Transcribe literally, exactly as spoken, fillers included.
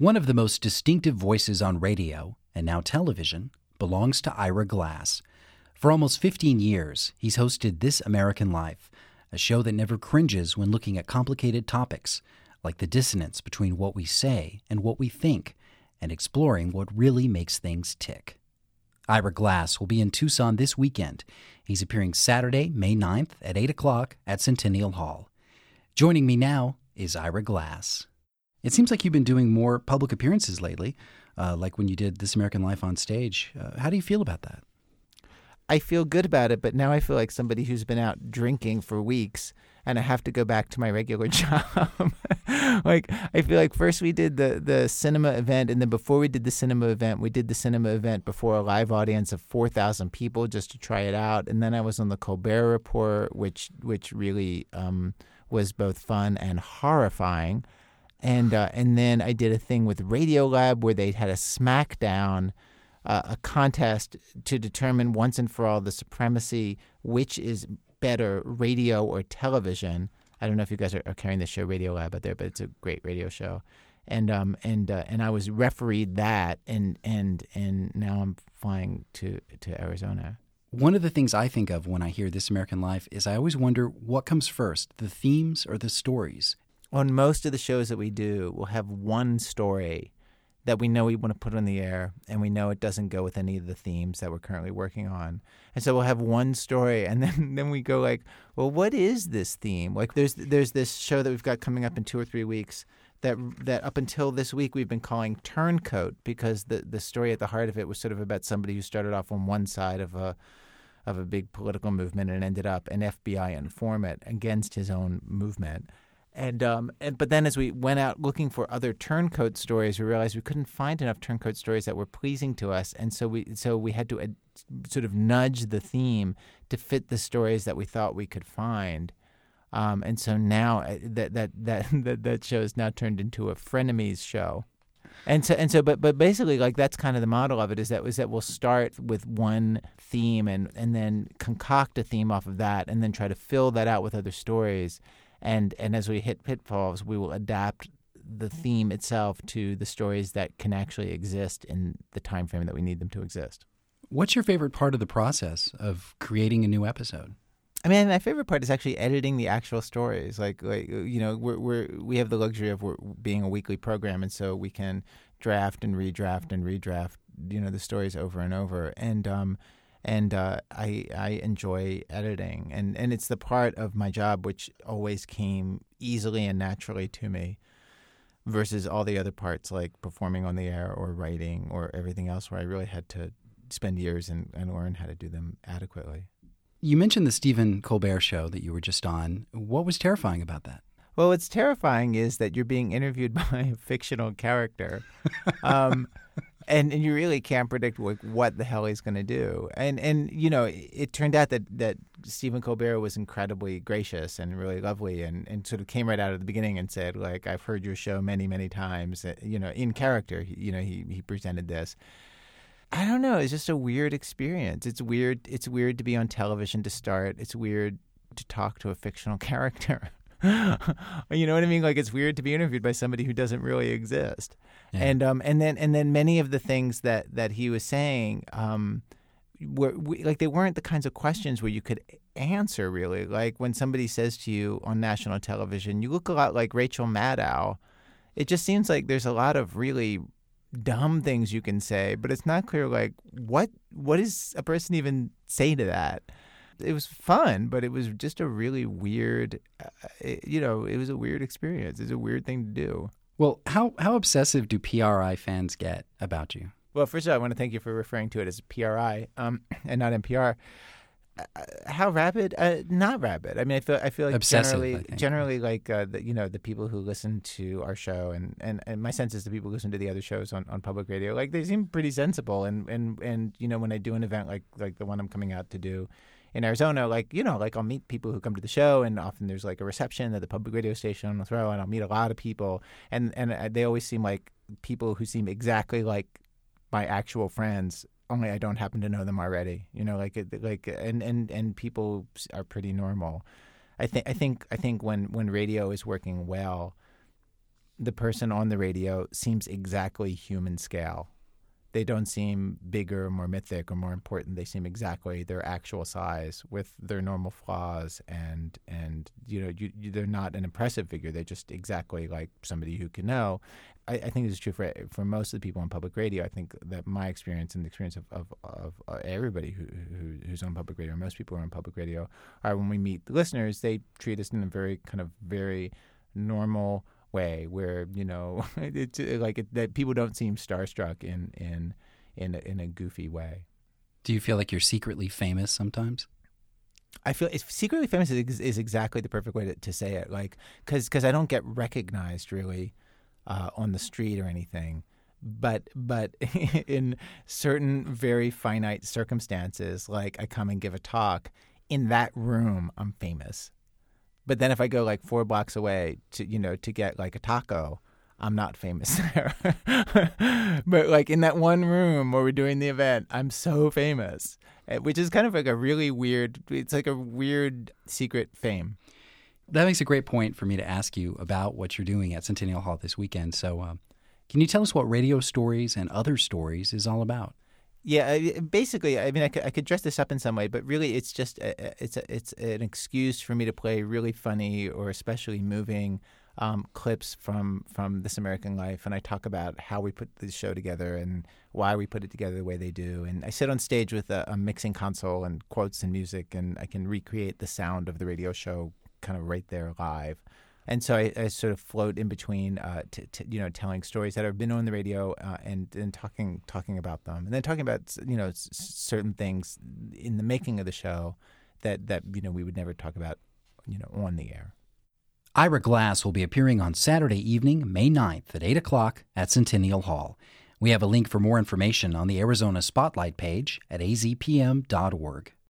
One of the most distinctive voices on radio, and now television, belongs to Ira Glass. For almost fifteen years, he's hosted This American Life, a show that never cringes when looking at complicated topics, like the dissonance between what we say and what we think, and exploring what really makes things tick. Ira Glass will be in Tucson this weekend. He's appearing Saturday, May ninth at eight o'clock at Centennial Hall. Joining me now is Ira Glass. It seems like you've been doing more public appearances lately, uh, like when you did This American Life on stage. Uh, how do you feel about that? I feel good about it, but now I feel like somebody who's been out drinking for weeks and I have to go back to my regular job. Like, I feel like first we did the, the cinema event, and then before we did the cinema event, we did the cinema event before a live audience of four thousand people just to try it out. And then I was on the Colbert Report, which which really um, was both fun and horrifying. And uh, and then I did a thing with Radiolab where they had a smackdown, uh, a contest to determine once and for all the supremacy, which is better, radio or television. I don't know if you guys are, are carrying the show Radiolab out there, but it's a great radio show. And um and uh, and I was refereed that, and and and now I'm flying to to Arizona. One of the things I think of when I hear This American Life is I always wonder what comes first, the themes or the stories? On most of the shows that we do, we'll have one story that we know we want to put on the air, and we know it doesn't go with any of the themes that we're currently working on. And so we'll have one story, and then, then we go like, well, what is this theme? Like there's there's this show that we've got coming up in two or three weeks that that up until this week we've been calling Turncoat, because the, the story at the heart of it was sort of about somebody who started off on one side of a of a big political movement and ended up an F B I informant against his own movement. And um, and but then as we went out looking for other turncoat stories, we realized we couldn't find enough turncoat stories that were pleasing to us, and so we so we had to uh, sort of nudge the theme to fit the stories that we thought we could find. Um, and so now uh, that that that that that show is now turned into a frenemies show. And so and so, but but basically, like that's kind of the model of it is that is that we'll start with one theme and and then concoct a theme off of that, and then try to fill that out with other stories. And and as we hit pitfalls, we will adapt the theme itself to the stories that can actually exist in the time frame that we need them to exist. What's your favorite part of the process of creating a new episode? I mean, my favorite part is actually editing the actual stories. Like, like you know, we're we're we have the luxury of we're being a weekly program, and so we can draft and redraft and redraft, you know, the stories over and over. And um, and uh, I I enjoy editing, and and it's the part of my job which always came easily and naturally to me, versus all the other parts like performing on the air or writing or everything else, where I really had to spend years and, and learn how to do them adequately. You mentioned the Stephen Colbert show that you were just on. What was terrifying about that? Well, what's terrifying is that you're being interviewed by a fictional character, um, and, and you really can't predict like, what the hell he's going to do. And, and you know, it, it turned out that, that Stephen Colbert was incredibly gracious and really lovely, and, and sort of came right out at the beginning and said, like, I've heard your show many, many times. You know, in character, you know, he, he presented this. I don't know. It's just a weird experience. It's weird. It's weird to be on television to start. It's weird to talk to a fictional character. You know what I mean? Like, it's weird to be interviewed by somebody who doesn't really exist. Yeah. And um and then and then many of the things that, that he was saying um were we, like they weren't the kinds of questions where you could answer really. Like when somebody says to you on national television, "You look a lot like Rachel Maddow." It just seems like there's a lot of really dumb things you can say, but it's not clear like what what does a person even say to that. It was fun, but it was just a really weird, uh, it, you know, it was a weird experience. It's a weird thing to do. Well, how how obsessive do P R I fans get about you? Well, first of all, I want to thank you for referring to it as P R I um, and not N P R. Uh, how rabid? Uh, not rabid. I mean, I feel I feel like obsessive, generally, I think. generally, like uh, the, you know, the people who listen to our show, and, and, and my sense is the people who listen to the other shows on, on public radio, like they seem pretty sensible. And, and, and you know, when I do an event like like the one I'm coming out to do in Arizona, like you know, like I'll meet people who come to the show, and often there's like a reception at the public radio station will throw, and I'll meet a lot of people, and and they always seem like people who seem exactly like my actual friends. Only I don't happen to know them already, you know, like like and, and, and people are pretty normal. I think I think I think when, when radio is working well, the person on the radio seems exactly human scale. They don't seem bigger or more mythic or more important. They seem exactly their actual size with their normal flaws, and and you know you, you, they're not an impressive figure. They're just exactly like somebody who can know. I, I think this is true for for most of the people on public radio. I think that my experience and the experience of of, of uh, everybody who, who who's on public radio, most people who are on public radio, are when we meet the listeners, they treat us in a very kind of very normal way, where you know it's like it, that people don't seem starstruck in in in a, in a goofy way. Do you feel like you're secretly famous sometimes? I feel it's secretly famous is, is exactly the perfect way to, to say it. Like, because because I don't get recognized really uh, on the street or anything, but but in certain very finite circumstances, like I come and give a talk in that room, I'm famous. But then if I go like four blocks away to, you know, to get like a taco, I'm not famous there. But like in that one room where we're doing the event, I'm so famous, which is kind of like a really weird, it's like a weird secret fame. That makes a great point for me to ask you about what you're doing at Centennial Hall this weekend. So uh, can you tell us what Radio Stories and Other Stories is all about? Yeah, basically, I mean, I could, I could dress this up in some way, but really, it's just a, it's a, it's an excuse for me to play really funny or especially moving um, clips from from This American Life, and I talk about how we put the show together and why we put it together the way they do. And I sit on stage with a, a mixing console and quotes and music, and I can recreate the sound of the radio show kind of right there live. And so I, I sort of float in between, uh, t- t- you know, telling stories that have been on the radio uh, and and talking talking about them, and then talking about you know s- certain things in the making of the show that that you know we would never talk about, you know, on the air. Ira Glass will be appearing on Saturday evening, May ninth at eight o'clock at Centennial Hall. We have a link for more information on the Arizona Spotlight page at a z p m dot org.